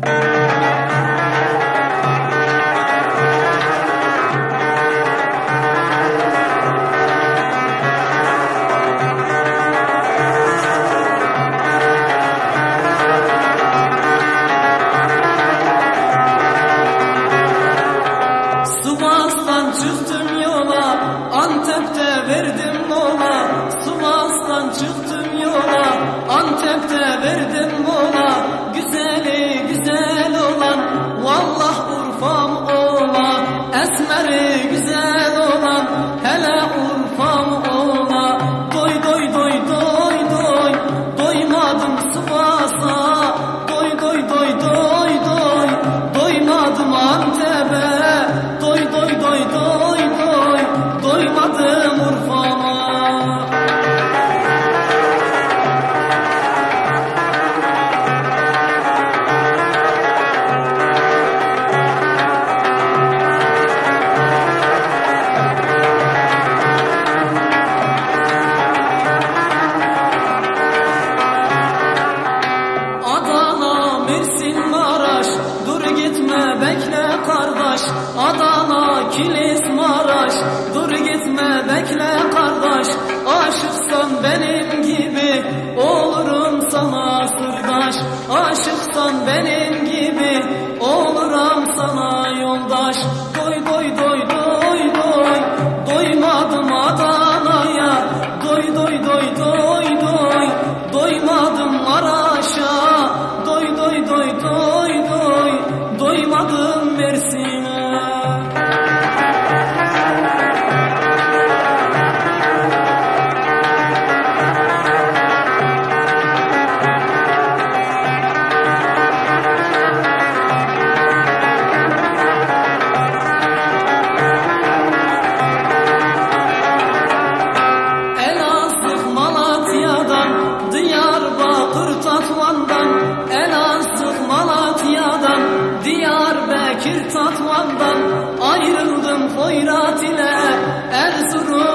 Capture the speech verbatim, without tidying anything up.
Sivas'tan çıktım yola, Antep'te verdim mola. Sivas'tan çıktım yola, Antep'te verdim mola. Güzeli güzel olan, vallah Urfam ola. Esmeri güzel olan, hele Urfam ola. Doy doy doy doy doy, doymadım Sivas'a. Doy doy doy doy doy, doymadım Antep'e. Doy doy doy doy doy, doymadım Urfa'ma. Adana, Mersin, Maraş, dur gitme bekle kardeş. Adana, Kilis, Maraş, dur gitme bekle kardeş. Aşıksan benim gibi olurum sana sırdaş. Aşıksan benim gibi olurum sana yoldaş. Doy doy doy doy doy, doymadım Adana'ya. Doy doy doy doy doy, doymadım Maraş'a. Doy doy doy doy doy, doymadım Mersin'e. Elazığ Malatya'dan, Diyarbakır Tatvan'dan, Elazığ Malatya'dan, Diyarbakır Tatvan'dan ayrıldım Hoyrat ile Erzurum